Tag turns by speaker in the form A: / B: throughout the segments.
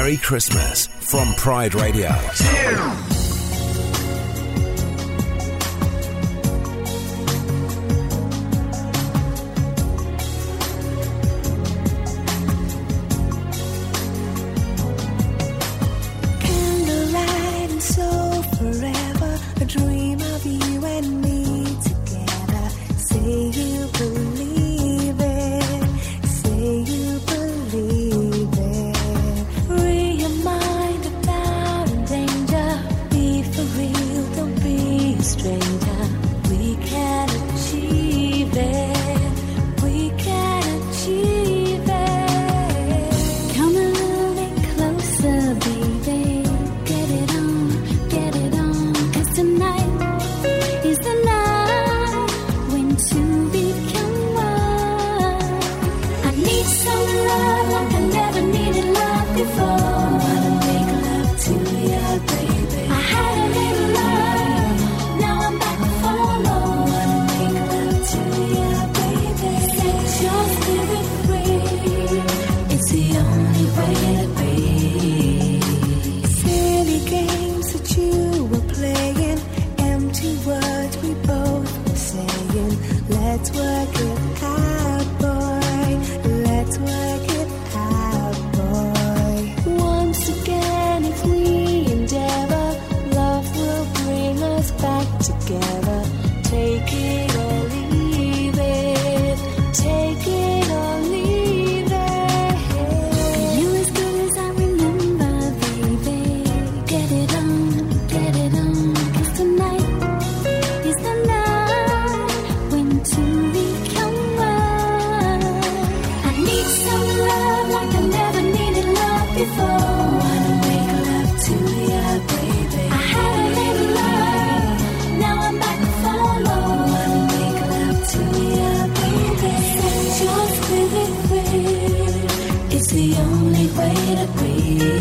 A: Merry Christmas from Pride Radio.
B: Candlelight and so forever, a dream of you and me together. Say you believe it, say you believe it. Free your mind of doubt and danger. Be for real, don't be a stranger. We can achieve it, we can achieve it. Come a little bit closer, baby. Get it on, 'cause tonight is the night when two become one. I need some love like I never needed love before. Wanna make love to you, baby. I had a little love, now I'm back for more. Wanna make love to you, baby. Set your spirit free, it's the only way to be. Silly games that you were playing, empty words we both were saying. Let's work it out, boy. Let's work it out, boy. Once again, if we endeavor, love will bring us back together. Take it or leave it. Take it or leave it. You as good as I remember, baby. Get it on, 'cause tonight is the night when two become one. I need some love like I never needed love before. Wanna make love to you, baby. I had a little love, now I'm back for more. Wanna make love to you, baby. Set your spirit free, it's the only way to be.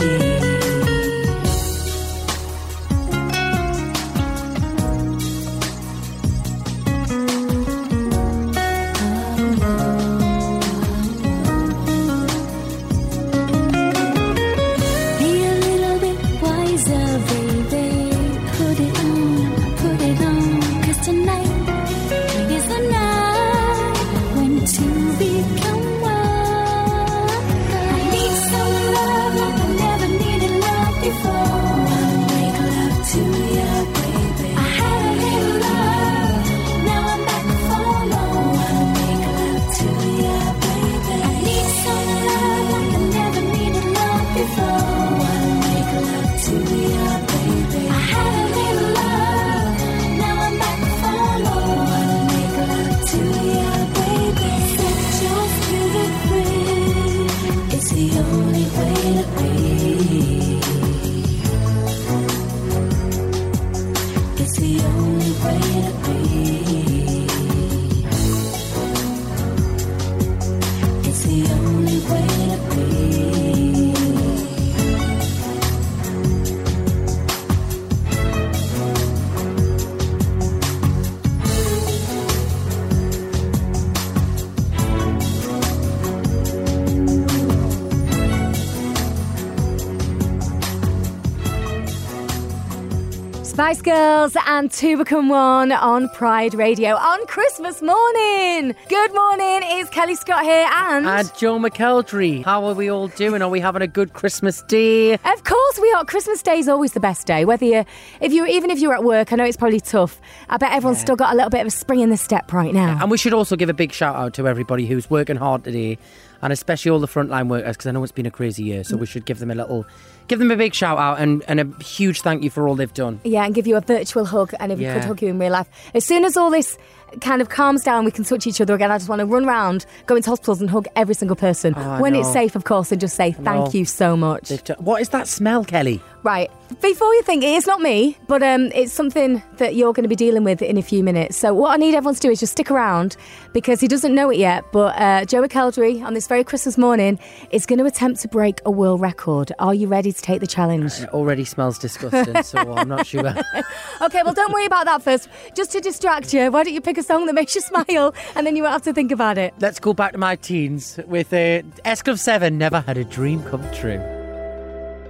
B: Be a little bit wiser, baby. Put it on, 'cause tonight is the night when two become one. I need some love like I never needed love before. Wanna make love to you, baby. I had a little love, now I'm back for more. Wanna make love to you, baby. I need some love like I never needed love before. Wanna make love to you, baby. I had a little love, now I'm back for more. Wanna make love to you, baby. Set your spirit free, it's the only way to be. It's the only way to be. It's the only way to be.
C: Spice Girls and Two Become One on Pride Radio on Christmas morning. Good morning, it's Kelly Scott here and
D: Joe McElderry. How are we all doing? Are we having a good Christmas day?
C: of course we are. Christmas Day is always the best day. Whether you're, even if you're at work, I know it's probably tough. I bet everyone's still got a little bit of a spring in the step right now.
D: And we should also give a big shout out to everybody who's working hard today, and especially all the frontline workers, because I know it's been a crazy year, so we should give them a big shout out and a huge thank you for all they've done.
C: Yeah, and give you a virtual hug, and if we could hug you in real life. As soon as all this kind of calms down, we can touch each other again. I just want to run around, go into hospitals and hug every single person. When it's safe, of course, and just say thank you so much.
D: What is that smell, Kelly?
C: Right. Before you think, it's not me, but it's something that you're going to be dealing with in a few minutes. So what I need everyone to do is just stick around, because he doesn't know it yet, but Joe McElderry on this very Christmas morning is going to attempt to break a world record. Are you ready to take the challenge?
D: It already smells disgusting, so I'm not sure.
C: Okay, well, don't worry about that first. Just to distract you, why don't you pick a song that makes you smile, and then you won't have to think about it.
D: Let's go back to my teens with S Club 7, Never Had a Dream Come True.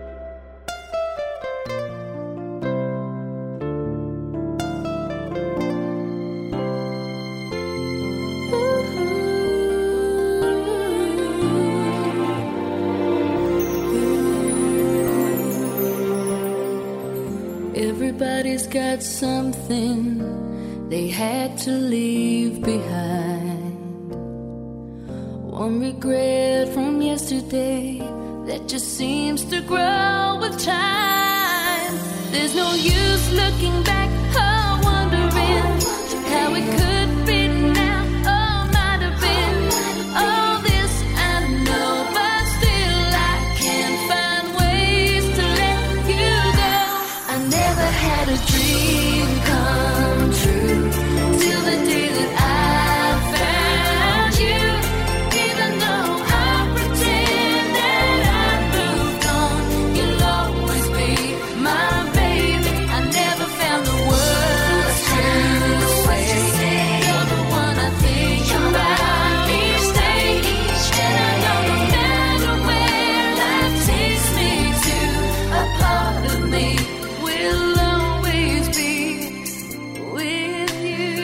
E: got something they had to leave behind. One regret from yesterday that just seems to grow with time. There's no use looking back or wondering how it could be now or might have been. All this I know, but still I can't find ways to let you go. I never had a dream come true till the day that I found you. Even though I pretend that I moved on, you'll always be my baby. I never found the words to say. You're the one I think about each day. And I know no matter where life takes me to, a part of me will always be with you.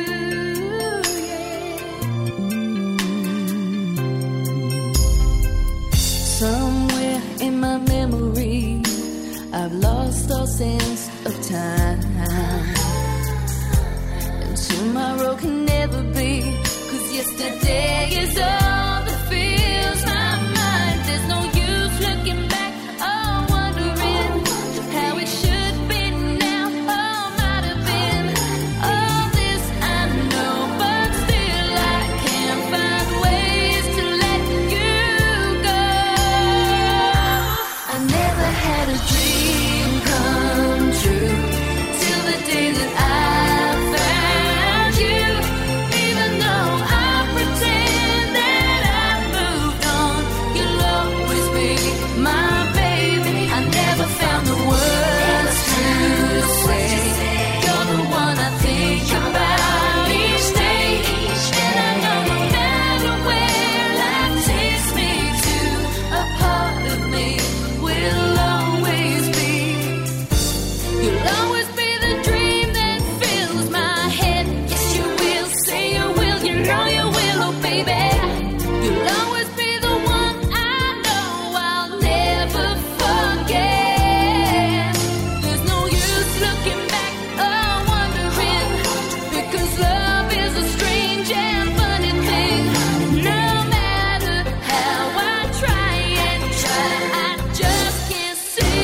E: Somewhere in my memory, I've lost all sense of time. And tomorrow can never be, 'cause yesterday is all that fills my mind. There's no use looking back or wondering how it should be now or might have been. All this I know, but still I can't find ways to let you go. I never had a dream come true till the day that I found you. Even though I pretend that I moved on, you'll always be my baby. I never found the words to say. You're the one I think about each day. And I know no matter where life takes me to, a part of me will always be. You'll always be the dream that fills my head. Yes, you will. Say you will. You know you will, oh baby. You'll always be the one I know I'll never forget. There's no use looking back or wondering, because love is a strange and funny thing. No matter how I try and try, I just can't say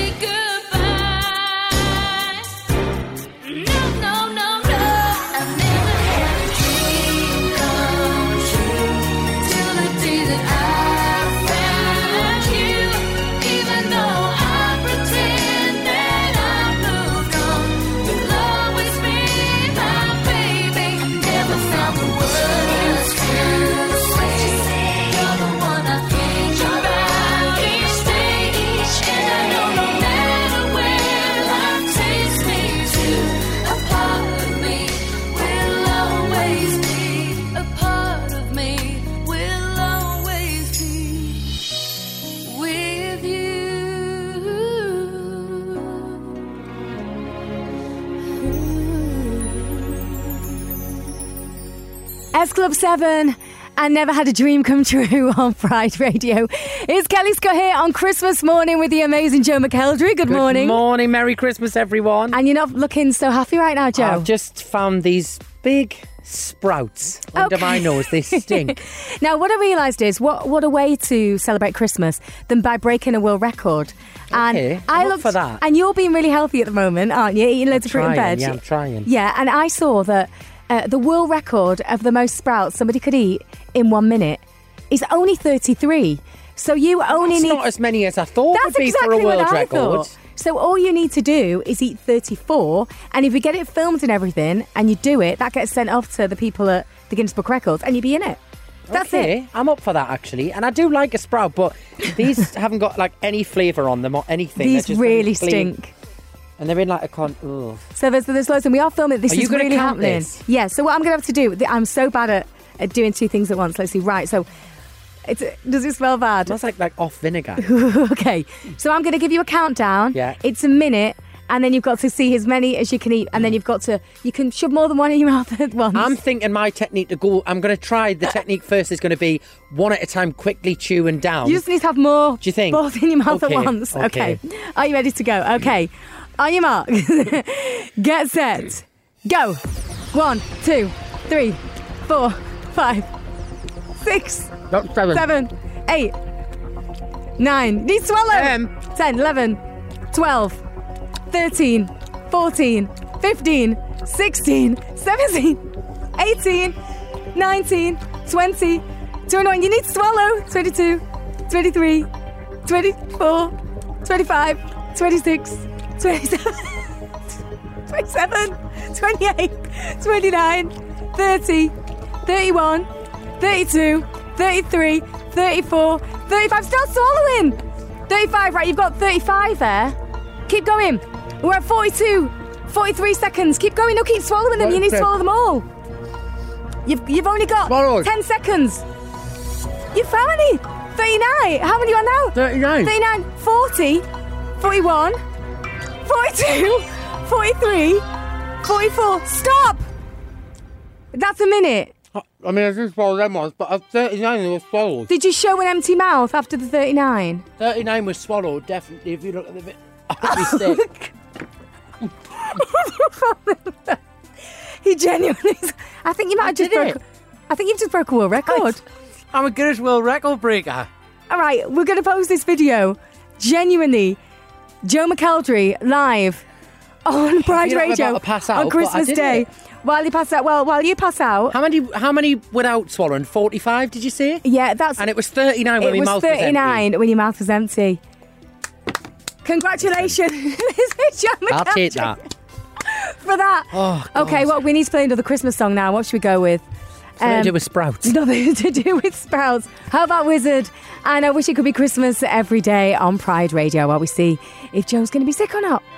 E: goodbye. No, no, no, no. I've never had a dream come true till the day that I found you. Even though I pretend that I moved on, you'll always be my baby. Never found the words to say. You're the one I think about each day. And I know no matter where life takes me to, a part of me will always be. A part of me will always be with you.
C: S Club 7 and Never Had a Dream Come True on Pride Radio. It's Kelly Scott here on Christmas morning with the amazing Joe McKeldry. Good morning.
D: Good morning. Merry Christmas, everyone.
C: And you're not looking so happy right now, Joe.
D: I've just found these big sprouts under my nose. They stink.
C: Now, what I realised is what a way to celebrate Christmas than by breaking a world record.
D: Okay,
C: And
D: I'm
C: I
D: up
C: looked
D: for that.
C: And you're being really healthy at the moment, aren't you? Eating loads of fruit and veg.
D: Yeah, I'm trying.
C: Yeah, and I saw that the world record of the most sprouts somebody could eat in 1 minute is only 33. So you only
D: That's
C: need...
D: not as many as I thought
C: That's
D: would be
C: exactly
D: for a world
C: what I
D: record.
C: thought. So all you need to do is eat 34, and if you get it filmed and everything, and you do it, that gets sent off to the people at the Guinness Book Records, and you'll be in it. That's
D: Okay,
C: it.
D: I'm up for that actually, and I do like a sprout, but these haven't got like any flavour on them or anything. They're
C: These
D: just
C: really
D: very plain.
C: stink.
D: And they're in like a ugh.
C: So there's loads, and we are filming. This
D: Are you
C: is
D: gonna
C: really
D: count
C: happening.
D: this?
C: Yeah. So what I'm going to have to do, I'm so bad at doing two things at once. Let's see. Right. So does it smell bad?
D: Smells like off vinegar.
C: Okay. So I'm going to give you a countdown.
D: Yeah.
C: It's a minute. And then you've got to see as many as you can eat. And then you can shove more than one in your mouth at once.
D: I'm thinking my technique to go, I'm going to try the technique first is going to be one at a time, quickly chew and down.
C: You just need to have more
D: Do you think?
C: balls in your mouth
D: Okay,
C: at once.
D: okay.
C: Are you ready to go? Okay. On your mark. Get set. Go. 1, 2, 3, 4, 5, 6, 7, 8, 9. Need to swallow. 10, 11, 12, 13, 14, 15, 16, 17, 18, 19, 20, 21. You need to swallow. 22, 23, 24, 25, 26, 27, 27, 28, 29, 30, 31, 32, 33, 34, 35. Start swallowing. 35, right, you've got 35 there. Keep going. We're at 42, 43 seconds. Keep going. No, keep swallowing them. You need to swallow them all. You've only got 10 seconds. How many? 39. How many are now?
D: 39.
C: 39, 40, 41, 42, 43, 44. Stop! That's a minute.
D: I mean, I did swallow them ones, but at 39 they were swallowed.
C: Did you show an empty mouth after the 39?
D: 39 was swallowed, definitely, if you look at the bit. Stick.
C: He genuinely... I think you might have just broke... I think you've just broke a world record.
D: I'm a Guinness World Record breaker.
C: All right, we're going to post this video. Genuinely, Joe McElderry live on Pride Radio
D: about to pass out,
C: on Christmas Day. While you pass out, while you pass out.
D: How many without swallowing? 45, did you say?
C: Yeah, that's...
D: And it was 39 when my mouth was empty.
C: It was 39 when your mouth was empty. Congratulations, Joe McElderry.
D: I'll take that.
C: For that.
D: Oh, God.
C: Okay, well, we need to play another Christmas song now. What should we go with?
D: Nothing to do with Sprouts.
C: Nothing to do with Sprouts. How about Wizard? And I wish it could be Christmas every day on Pride Radio while we see if Joe's going to be sick or not.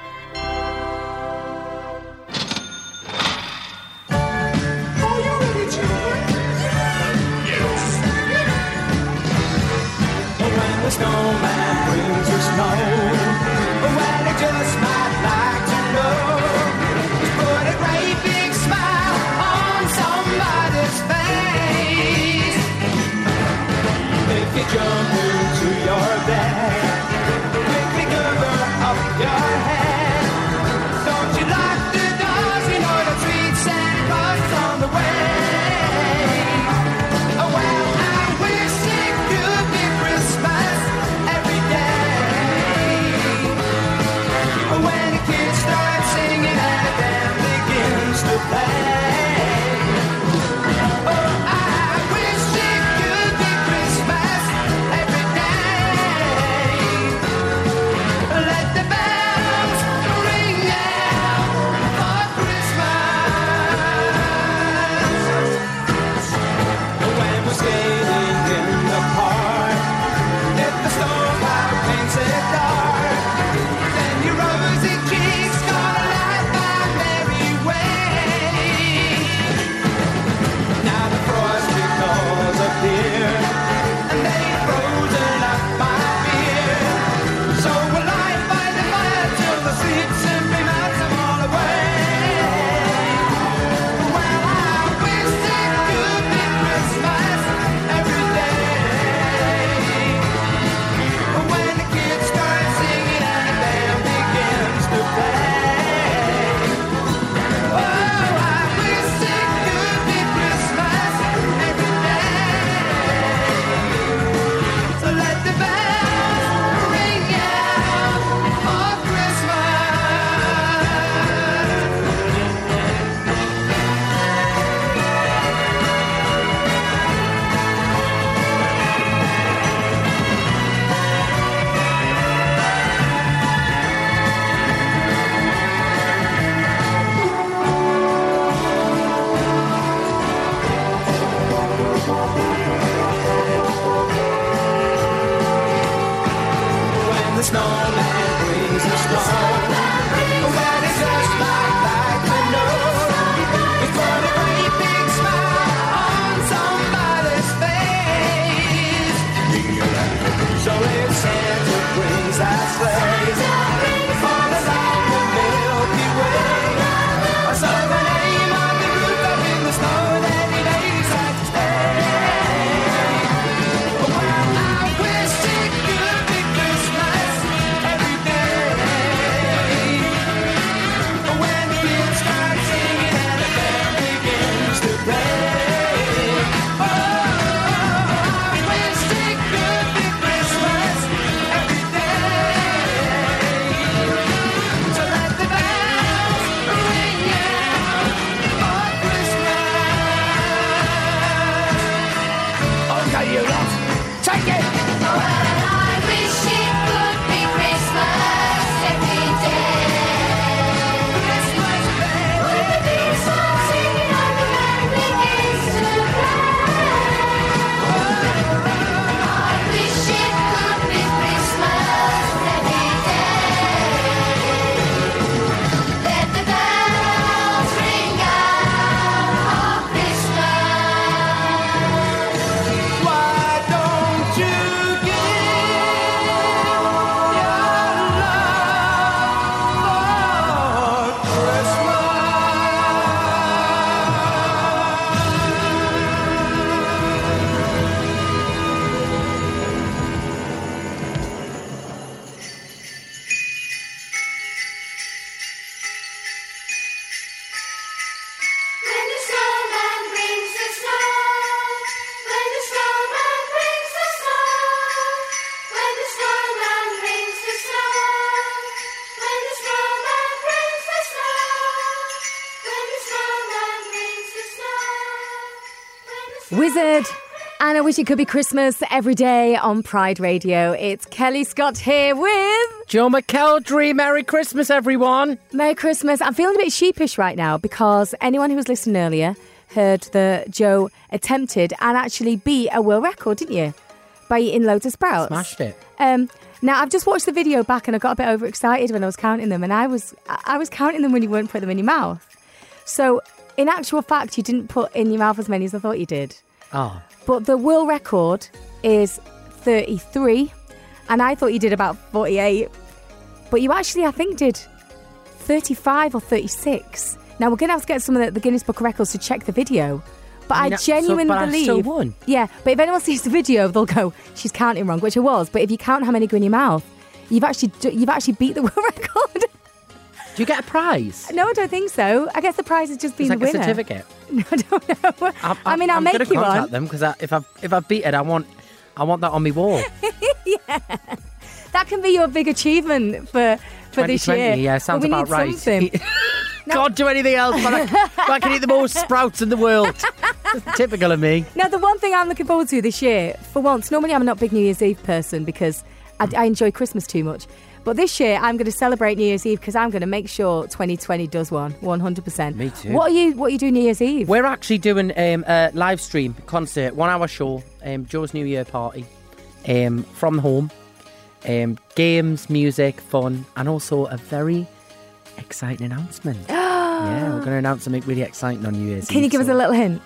F: When the snowman brings the snow, well, I just might like to know, just put a great big smile on somebody's face. If you jump into your bed, quickly cover up your head. Don't you lock the doors, you know the treat Santa Claus on the way. Oh, well, I wish it could be Christmas every day. When the kids start singing and the band begins to play. Oh, I wish it could be Christmas every day. Let the bells ring out for Christmas. When we're skating in the park, if the snowplow paints it dark, then your rosy cheeks gonna light my merry way. Now the frosty claws appear, and they've frozen up my beer. So we'll lie by the fire till the sleep simply melts them all away. Well, I wish it could be Christmas every day. When the kids start singing and the band begins to play. Oh, I wish it could be Christmas every day. So let the bells ring out for Christmas. When the snowman brings the snow, well, it's just like to know. It's put a great big smile on somebody's face. So if Santa brings that sleigh on the long Milky Way, so the name of the roof up in the snow that he lays like to stay. Well, I wish it could be Christmas every day.
C: I wish it could be Christmas every day on Pride Radio. It's Kelly Scott here with
D: Joe McElderry. Merry Christmas, everyone.
C: Merry Christmas. I'm feeling a bit sheepish right now because anyone who was listening earlier heard that Joe attempted and actually beat a world record, didn't you? By eating loads of sprouts.
D: Smashed it.
C: Now, I've just watched the video back and I got a bit overexcited when I was counting them, and I was counting them when you weren't putting them in your mouth. So, in actual fact, you didn't put in your mouth as many as I thought you did.
D: Oh.
C: But the world record is 33, and I thought you did about 48. But you actually, I think, did 35 or 36. Now, we're going to have to get some of the Guinness Book of Records to check the video. But I genuinely believe...
D: I still won.
C: Yeah, but if anyone sees the video, they'll go, she's counting wrong, which I was. But if you count how many go in your mouth, you've actually beat the world record.
D: Do you get a prize?
C: No, I don't think so. I guess the prize is just being
D: It's like
C: the
D: a
C: winner.
D: certificate.
C: No, I don't know. I'll make you
D: I'm going to
C: one.
D: contact them because if I beat it, I want that on my wall.
C: Yeah. That can be your big achievement for this year.
D: Yeah, sounds
C: But we
D: about
C: need
D: right.
C: something.
D: Can't do anything else, but I can eat the most sprouts in the world. Typical of me.
C: Now, the one thing I'm looking forward to this year, for once, normally I'm not a big New Year's Eve person because I enjoy Christmas too much. But this year, I'm going to celebrate New Year's Eve because I'm going to make sure 2020 does one, 100%.
D: Me too.
C: What are you doing New Year's Eve?
D: We're actually doing a live stream concert, 1 hour show, Joe's New Year party, from home. Games, music, fun, and also a very exciting announcement. Yeah, we're going to announce something really exciting on New Year's Eve.
C: Can you give us a little hint?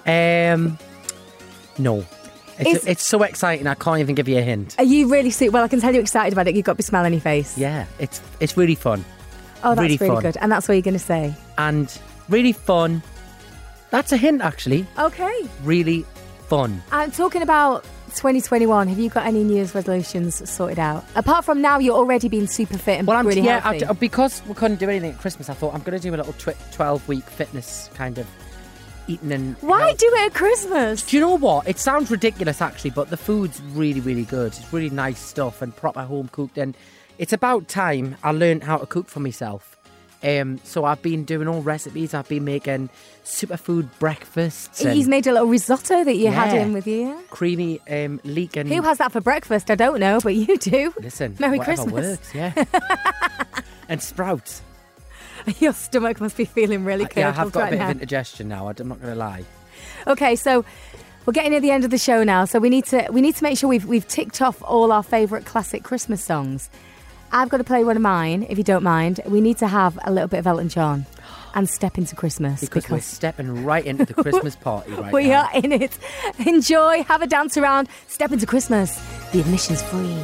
D: No. It's so exciting, I can't even give you a hint.
C: Are you really well, I can tell you're excited about it. You've got a smile on your face.
D: Yeah, it's really fun.
C: Oh, that's really
D: fun.
C: good. And that's what you're going to say.
D: And really fun. That's a hint, actually.
C: Okay.
D: Really fun.
C: I'm talking about 2021. Have you got any New Year's resolutions sorted out? Apart from now, you're already being super fit and really healthy.
D: Because we couldn't do anything at Christmas, I thought I'm going to do a little 12-week fitness kind of eating and...
C: Why do it at Christmas?
D: Do you know what? It sounds ridiculous, actually, but the food's really, really good. It's really nice stuff and proper home cooked. And it's about time I learned how to cook for myself. So I've been doing all recipes. I've been making superfood breakfasts.
C: He's made a little risotto that you had in with you.
D: Creamy leek and...
C: Who has that for breakfast? I don't know, but you do.
D: Listen,
C: Merry
D: whatever
C: Christmas.
D: works, yeah. And sprouts.
C: Your stomach must be feeling really curdled
D: Yeah, I have got
C: right
D: a bit
C: now.
D: of indigestion now. I'm not going to lie.
C: Okay, so we're getting near the end of the show now, so we need to make sure we've ticked off all our favourite classic Christmas songs. I've got to play one of mine, if you don't mind. We need to have a little bit of Elton John and Step Into Christmas.
D: Because we're stepping right into the Christmas party right now.
C: We are in it. Enjoy, have a dance around, step into Christmas. The admission's free.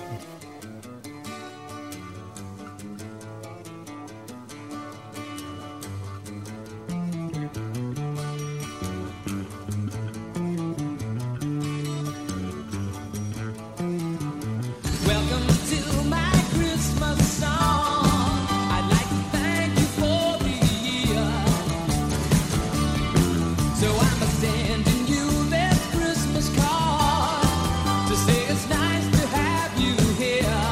F: Welcome to my Christmas song. I'd like to thank you for the year. So I'm sending you this Christmas card to say it's nice to have you here.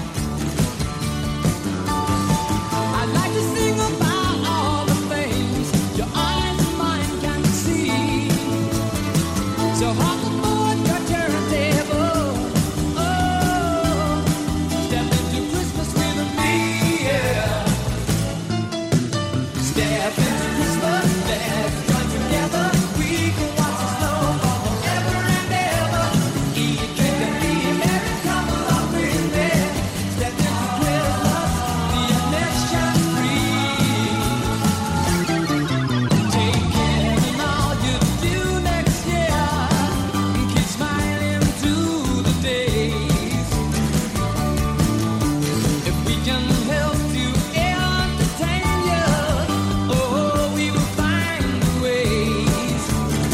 F: I'd like to sing about all the things your eyes and mine can see. So hop aboard your turntable. Step into Christmas with me, yeah. Step into Christmas, let's join together. We can watch the snow fall forever and ever. Eat, drink, and be merry. Come along with me. Step into Christmas, the admission's free. Take care in all you do next year. Keep smiling through the days. If we can help to entertain you, oh, we will find ways.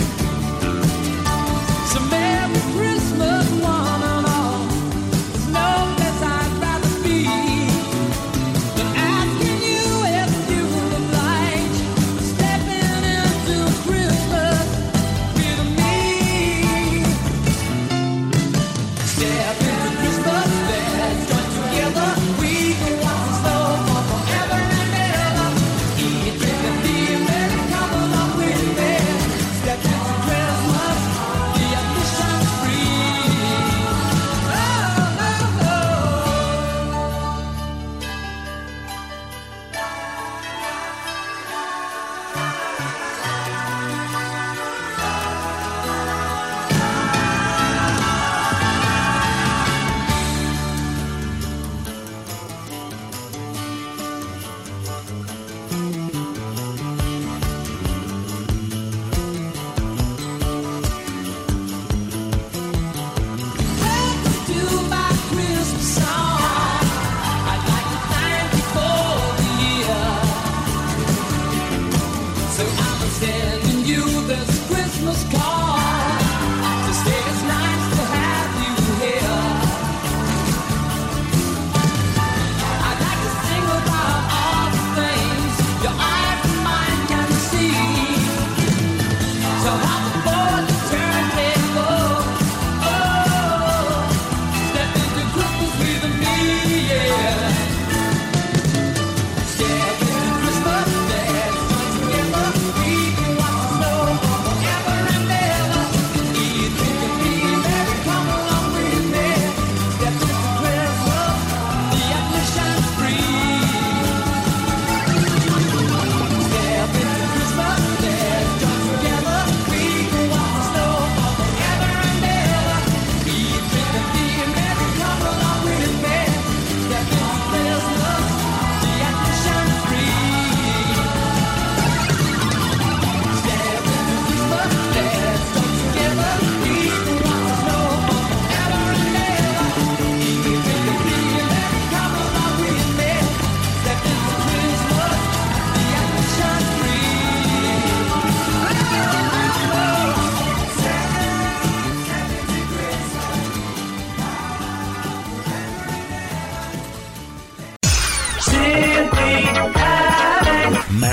F: So Merry Christmas, one and all. There's no place I'd rather be than asking you if you would oblige stepping into Christmas with me. Step into Christmas, let's join together. We can watch the snow fall forever and ever. Eat, drink, and be merry. Come along with me. Step into Christmas, the admission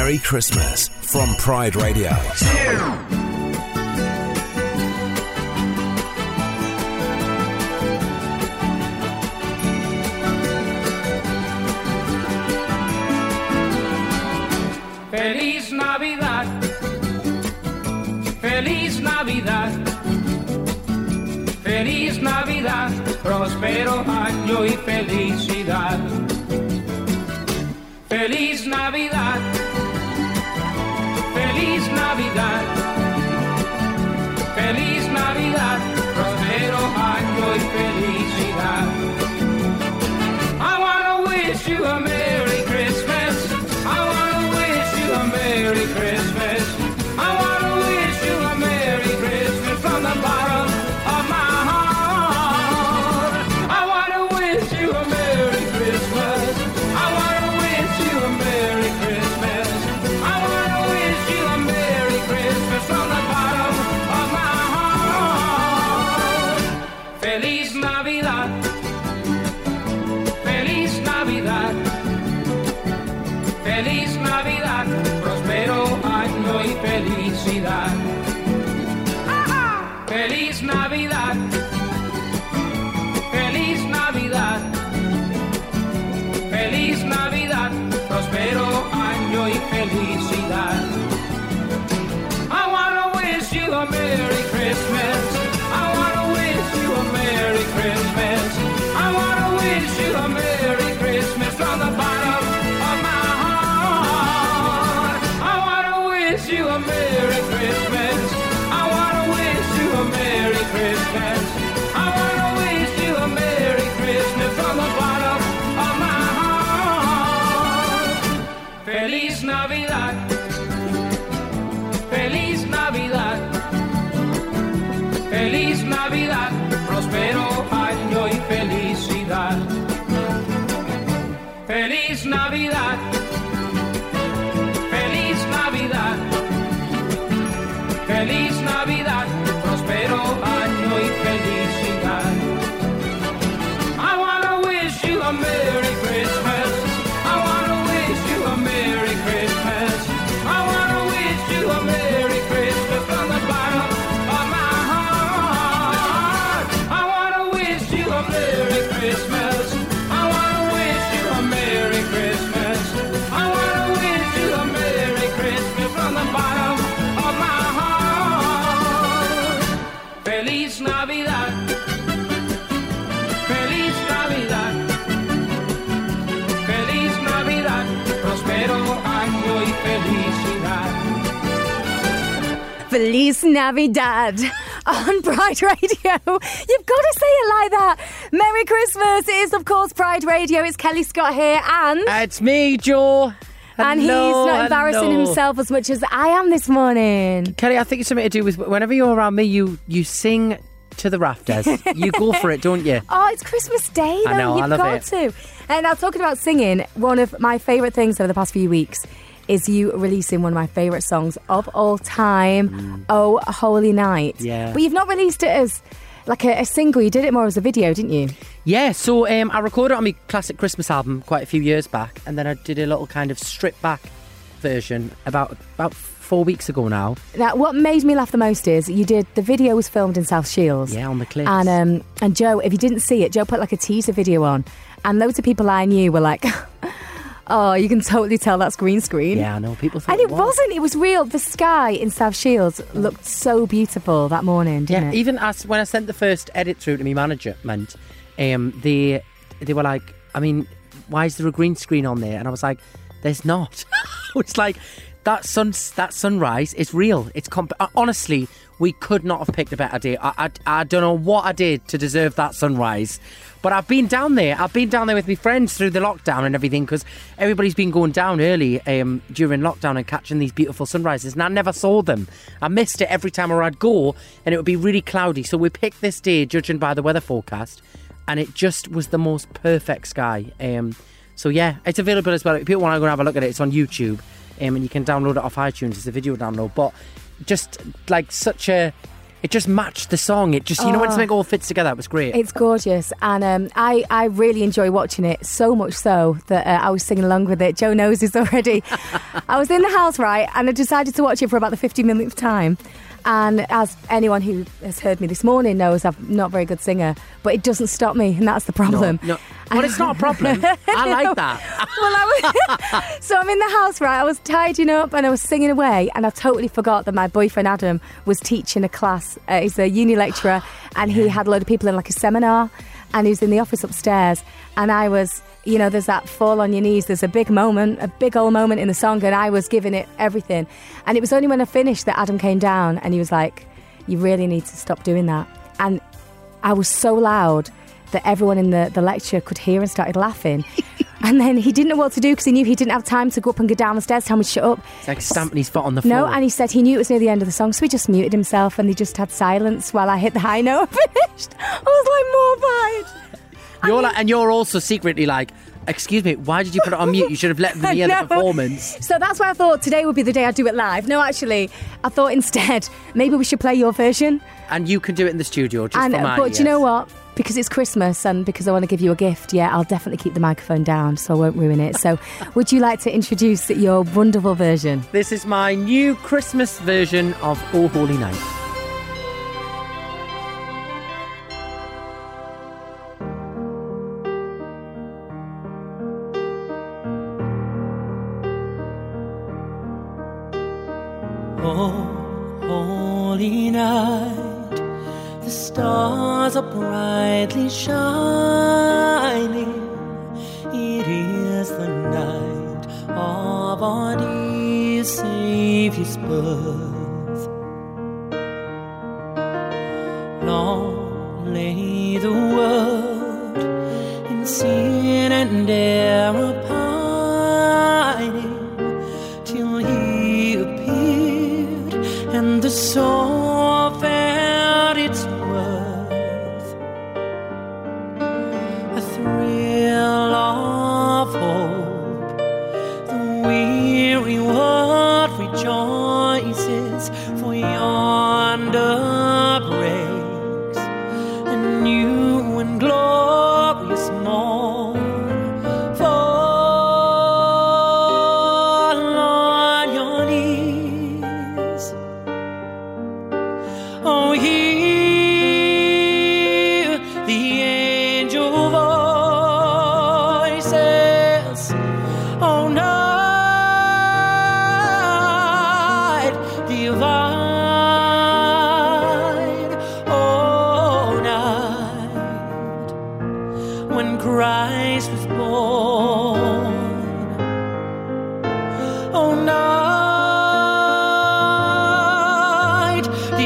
A: Merry Christmas from Pride Radio.
G: Feliz Navidad, Feliz Navidad, Feliz Navidad, próspero año y felicidad. Feliz Navidad, Feliz Navidad, Feliz Navidad, próspero año y felicidad. I wanna wish you a Merry Christmas. I wanna wish you a Merry Christmas. I wanna wish you a Merry Christmas from the bottom of my heart. I wanna wish you a Merry Christmas. I wanna wish you a Merry Christmas. I wanna wish you a Merry Christmas from the bottom of my heart. Feliz Navidad. Feliz Navidad. Feliz Navidad, próspero año y felicidad. Feliz Navidad, Feliz Navidad, Feliz Navidad, próspero año y felicidad. I wanna wish you a Merry Christmas. I wanna wish you a Merry Christmas. I wanna wish you a Merry Christmas from the bottom of my heart. I wanna wish you a Merry Christmas. I wanna wish you a Merry Christmas. I wanna wish you a Merry Christmas from the bottom of my heart. Feliz Navidad. Feliz Navidad. Feliz Navidad. Próspero año y felicidad. Feliz Navidad. Feliz Navidad. Feliz Navidad. Próspero año y felicidad. I wanna wish you a Merry Christmas. I wanna wish you a Merry Christmas. I wanna wish you a Merry Christmas from the bottom of my heart. I wanna wish you a Merry Christmas. I wanna wish you a Merry Christmas. I wanna wish you a Merry Christmas from the bottom of my heart. Feliz Navidad. Feliz Navidad. Feliz Navidad. Próspero año y felicidad.
C: Feliz Navidad on Pride Radio. You've got to say it like that. Merry Christmas. It is, of course, Pride Radio. It's Kelly Scott here and...
D: It's me, Joe.
C: and he's
D: Hello,
C: not embarrassing
D: hello.
C: himself as much as I am this morning.
D: Kelly, I think it's something to do with whenever you're around me, you sing to the rafters. You go for it, don't you?
C: Oh, it's Christmas Day, though.
D: I know, I
C: You've
D: love
C: got
D: it.
C: to. And now, talking about singing, one of my favourite things over the past few weeks is you releasing one of my favourite songs of all time, Oh Holy Night.
D: Yeah.
C: But you've not released it as like a single. You did it more as a video, didn't you?
D: Yeah, so I recorded it on my classic Christmas album quite a few years back, and then I did a little kind of stripped back version about 4 weeks ago now.
C: Now, what made me laugh the most is the video was filmed in South Shields.
D: Yeah, on the cliffs.
C: And Joe, if you didn't see it, Joe put like a teaser video on, and loads of people I knew were like, oh, you can totally tell that's green screen.
D: Yeah, I know, people thought
C: And it wasn't, it was real. The sky in South Shields looked so beautiful that morning, didn't
D: Yeah,
C: it?
D: even when I sent the first edit through to my management, they were like, I mean, why is there a green screen on there? And I was like, there's not. It's like, that sunrise is real. It's honestly, we could not have picked a better day. I don't know what I did to deserve that sunrise, but I've been down there. I've been down there with my friends through the lockdown and everything, because everybody's been going down early during lockdown and catching these beautiful sunrises, and I never saw them. I missed it every time where I'd go, and it would be really cloudy. So we picked this day, judging by the weather forecast, and it just was the most perfect sky. So yeah, it's available as well. If people want to go and have a look at it, it's on YouTube. And you can download it off iTunes as a video download. But just like it's it just matched the song. It just, you know, when something all fits together, it was great.
C: It's gorgeous, and I really enjoy watching it, so much so that I was singing along with it. Joe knows this already. I was in the house, right, and I decided to watch it for about the 50-minute time. And as anyone who has heard me this morning knows, I'm not a very good singer, but it doesn't stop me, and that's the problem.
D: No. Well, it's not a problem. I like that.
C: So I'm in the house, right? I was tidying up and I was singing away, and I totally forgot that my boyfriend Adam was teaching a class. He's a uni lecturer, and he had a load of people in like a seminar, and he was in the office upstairs, and I was, you know, there's that fall on your knees. There's a big moment, a big old moment in the song, and I was giving it everything. And it was only when I finished that Adam came down and he was like, you really need to stop doing that. And I was so loud that everyone in the lecture could hear and started laughing. And then he didn't know what to do because he knew he didn't have time to go up and go down the stairs, tell me to shut up.
D: It's like stamping his foot on the floor.
C: No, and he said he knew it was near the end of the song, so he just muted himself and he just had silence while I hit the high note and finished. I was like mortified.
D: And you're also secretly like, excuse me, why did you put it on mute? You should have let them hear the performance.
C: So that's why I thought today would be the day I'd do it live. No, actually, I thought instead maybe we should play your version.
D: And you can do it in the studio, just for my
C: But you know what? Because it's Christmas and because I want to give you a gift, I'll definitely keep the microphone down so I won't ruin it. So would you like to introduce your wonderful version?
D: This is my new Christmas version of Oh Holy Night.
F: Oh, holy night, the stars are brightly shining. It is the night of our dear Saviour's birth. Long lay the world in sin and error pining, till He appeared and the soul felt its worth. A thrill of hope, the weary world rejoices, for yonder breaks a new and glorious morn. Fall on your knees. Oh, hear the angel voices. Oh, night divine. Oh, night when Christ was born. Oh, night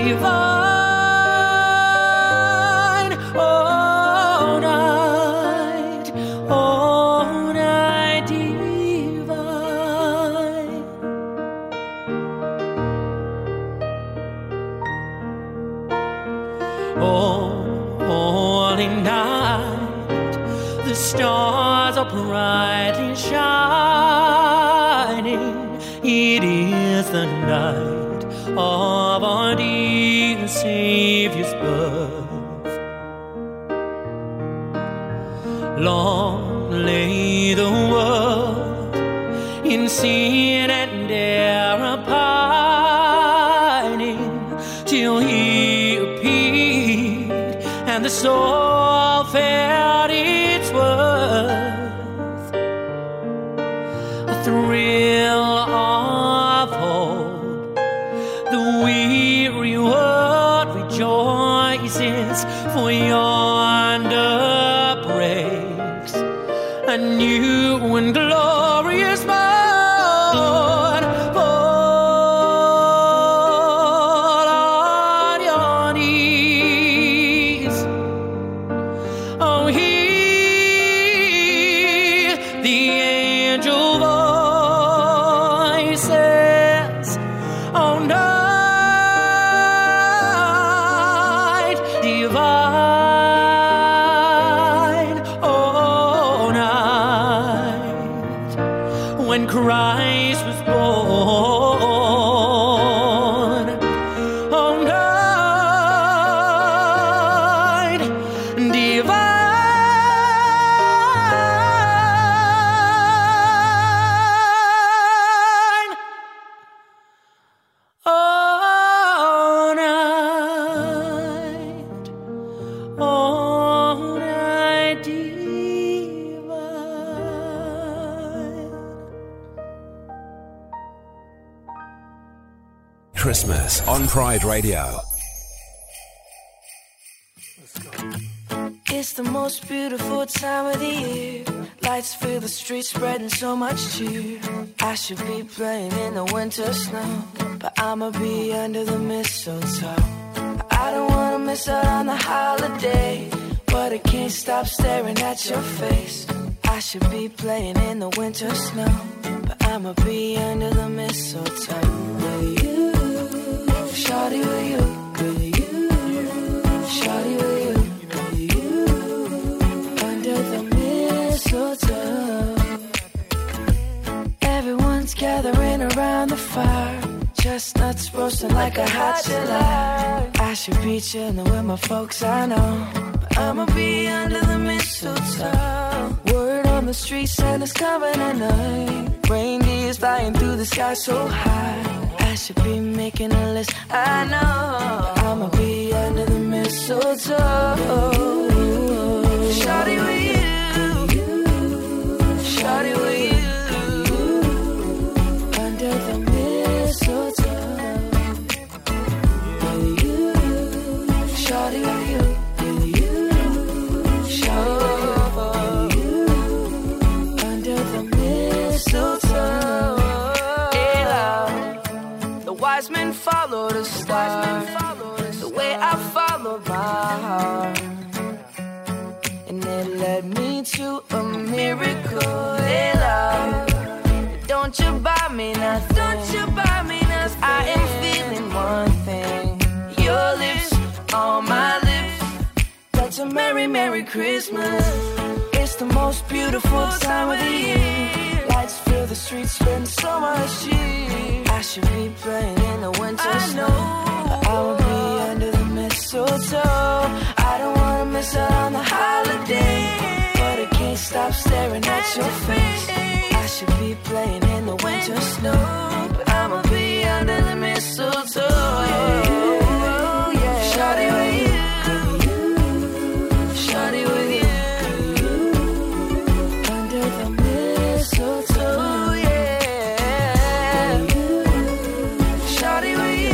F: divine. Oh, night divine. Oh, holy night, the stars are brightly shining. It is the night of our dear Saviour's birth. Long lay the world in sin and error pining, till He appeared and the soul felt its worth. A thrill of hope, the weary world rejoices, for yonder breaks a new and glorious morn. Fall on your knees. Oh, hear the angel voices. Oh, night divine. Oh, night when Christ was born. Oh, night
A: Christmas on Pride Radio.
B: It's the most beautiful time of the year. Lights fill the streets, spreading so much cheer. I should be playing in the winter snow, but I'ma be under the mistletoe. I don't wanna miss out on the holiday, but I can't stop staring at your face. I should be playing in the winter snow, but I'ma be under the mistletoe. With you, shawty with you, with you, shawty with you. The mistletoe. Everyone's gathering around the fire, chestnuts roasting like a hot July. I should be chilling with my folks, I know, but I'ma be under the mistletoe. Word on the street, Santa's coming tonight. Reindeer's flying through the sky so high. I should be making a list, I know, but I'ma be under the mistletoe. Shawty with you, shawty with you, under the mistletoe. With you, shawty with you, shawty with you, under the mistletoe. Yeah, the wise men followed the star, the way I followed my heart. And it led me to a miracle, hey love. Don't you buy me nothing, don't you buy me nothing. I am feeling one thing, your lips on my lips. That's a merry, merry Christmas. It's the most beautiful time of the year. Lights fill the streets, spend so much cheer. I should be playing in the winter snow, but I will be under the mistletoe. I don't wanna miss out on the holiday, but I can't stop staring at your face. I should be playing in the winter snow, but I'ma be under the mistletoe. Yeah. Shawty with you, shawty with you, under the mistletoe. Yeah. Shawty with you.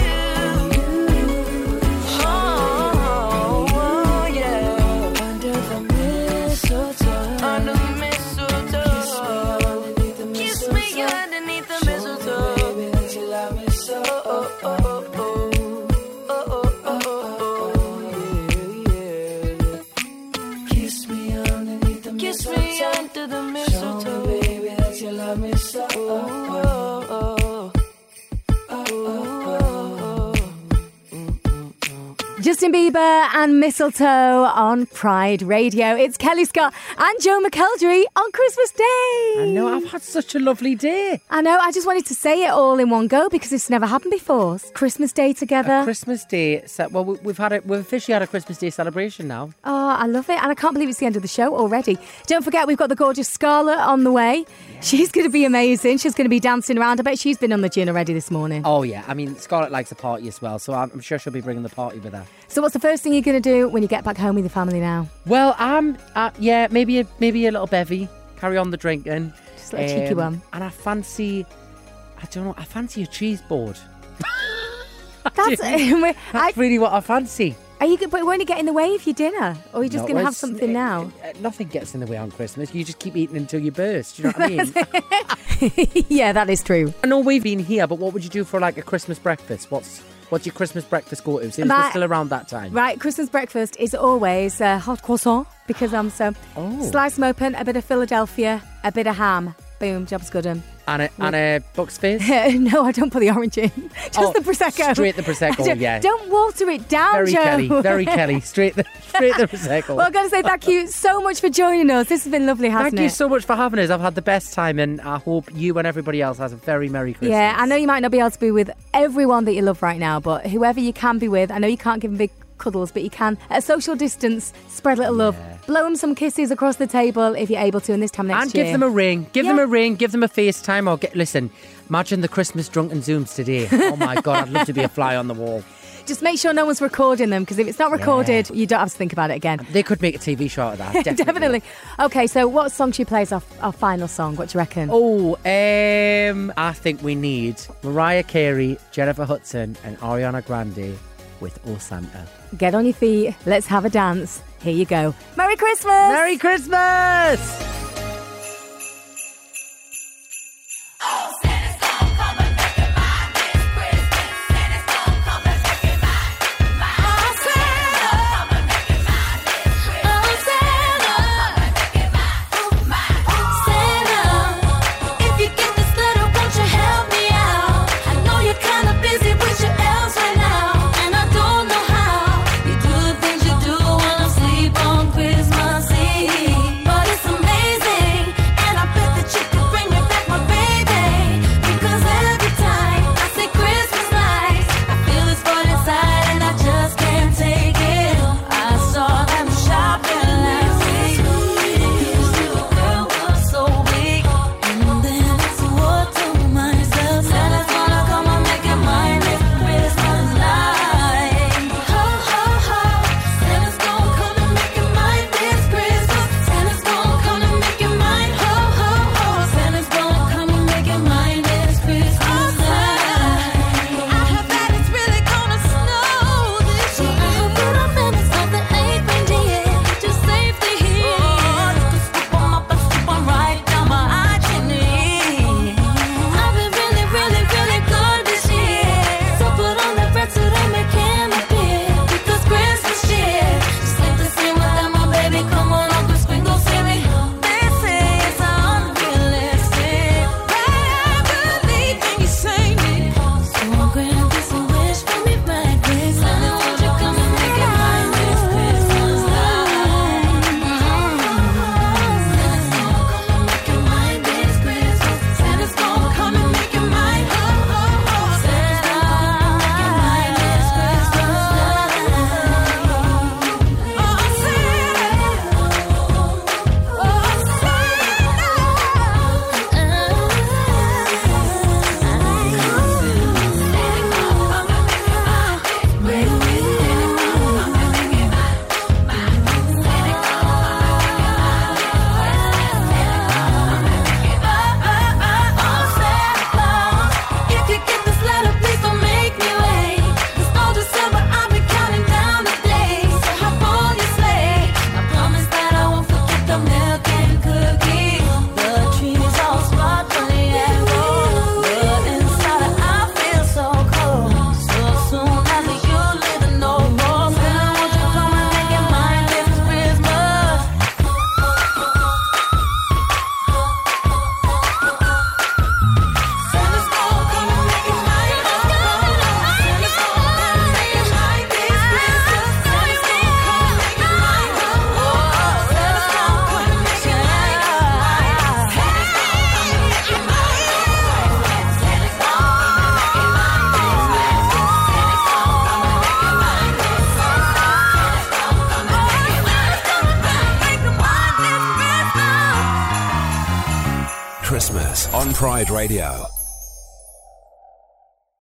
C: Justin Bieber and Mistletoe on Pride Radio. It's Kelly Scott and Joe McElderry on Christmas Day.
D: I know, I've had such a lovely day.
C: I know, I just wanted to say it all in one go because it's never happened before. It's Christmas Day together.
D: Christmas Day. Well, we've officially had a Christmas Day celebration now.
C: Oh, I love it. And I can't believe it's the end of the show already. Don't forget, we've got the gorgeous Scarlett on the way. Yeah. She's going to be amazing. She's going to be dancing around. I bet she's been on the gin already this morning.
D: Oh, yeah. I mean, Scarlett likes a party as well, so I'm sure she'll be bringing the party with her.
C: So what's the first thing you're going to do when you get back home with your family now?
D: Well, maybe a little bevy. Carry on the drinking.
C: Just a little cheeky one.
D: And I fancy a cheese board.
C: That's
D: really what I fancy.
C: Are you? But won't it get in the way of your dinner? Or are you just going to have something now?
D: Nothing gets in the way on Christmas. You just keep eating until you burst. Do you know what I
C: mean? Yeah, that is true.
D: I know we've been here, but what would you do for like a Christmas breakfast? What's your Christmas breakfast go to? Since we're still around that time.
C: Right, Christmas breakfast is always hot croissant because I'm so... Slice them open, a bit of Philadelphia, a bit of ham. Boom, job's good. And
D: a Bucks face?
C: No, I don't put the orange in. Just the Prosecco.
D: Straight the Prosecco, yeah.
C: Don't water it down,
D: very
C: Joe.
D: Kelly, very Kelly. Straight the Prosecco.
C: Well, I've got to say thank you so much for joining us. This has been lovely, hasn't it?
D: Thank you so much for having us. I've had the best time and I hope you and everybody else has a very Merry Christmas.
C: Yeah, I know you might not be able to be with everyone that you love right now, but whoever you can be with, I know you can't give them big cuddles, but you can, at a social distance, spread a little love. Blow them some kisses across the table if you're able to, and this time next year.
D: And give them a ring. Give them a ring. Give them a FaceTime. Listen, imagine the Christmas drunken Zooms today. Oh my God, I'd love to be a fly on the wall.
C: Just make sure no one's recording them, because if it's not recorded, you don't have to think about it again.
D: They could make a TV show out of that. Definitely.
C: Definitely. Okay, so what song should we play as our final song? What do you reckon?
D: Oh, I think we need Mariah Carey, Jennifer Hudson, and Ariana Grande with Oh Santa.
C: Get on your feet. Let's have a dance. Here you go. Merry Christmas!
D: Merry Christmas!
A: Christmas on Pride Radio.